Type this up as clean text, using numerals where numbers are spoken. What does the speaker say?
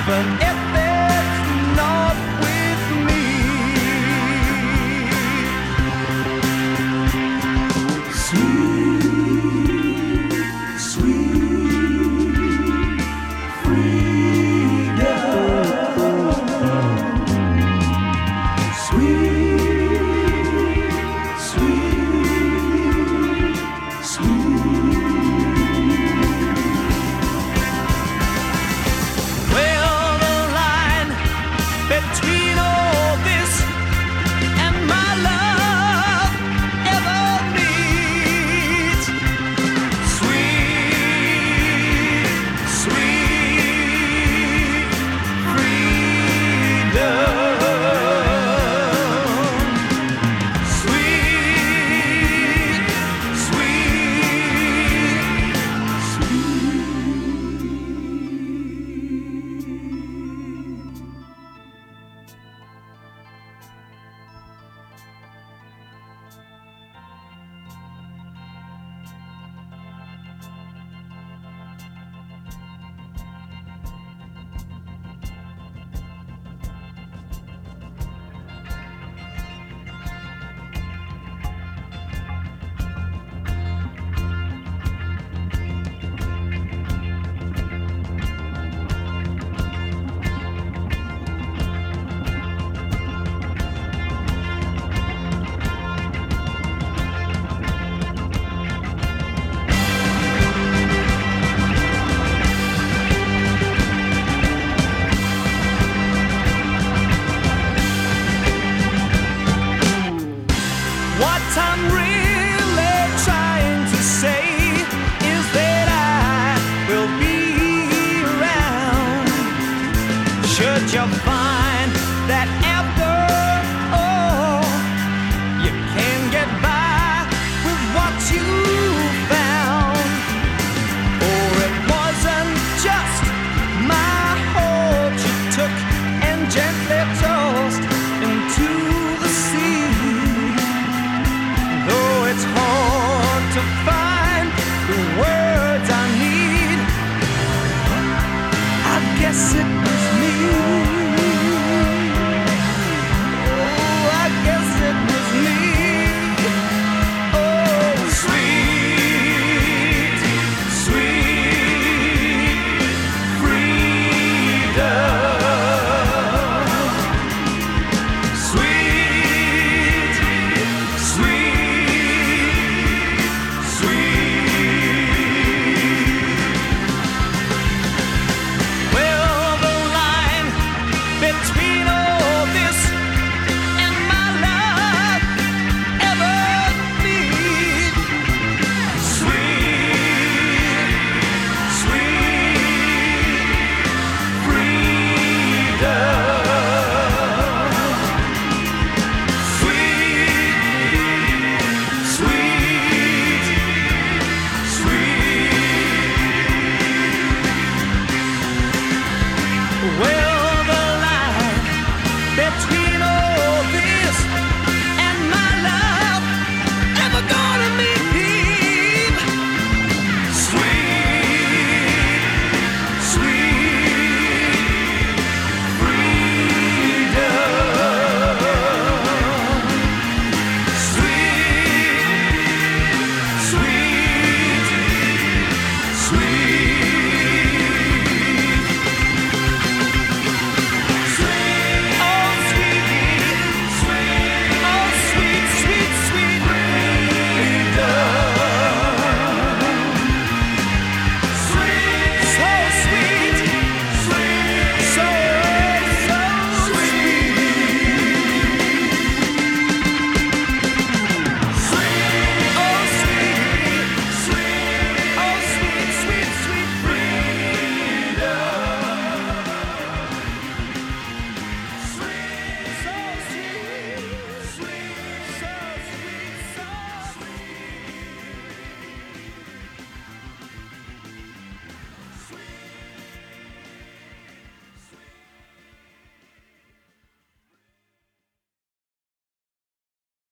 even if it's not with me. Sweet, sweet freedom. Sweet, sweet, sweet. Well, the line between all this and my love ever meets. Sweet, sweet freedom. Sweet, what I'm really trying to say is that I will be around. Should you find that after all you can get by with what you found, or it wasn't just my heart you took and gently tossed into the sea. Though it's hard to find the words I need, I guess it was me. Oh, I guess it was me. Oh, sweet, sweet freedom. Sweet, sweet, sweet. Well, the line between all this and my love ever meet. Sweet, sweet freedom. Sweet, sweet, sweet. Well,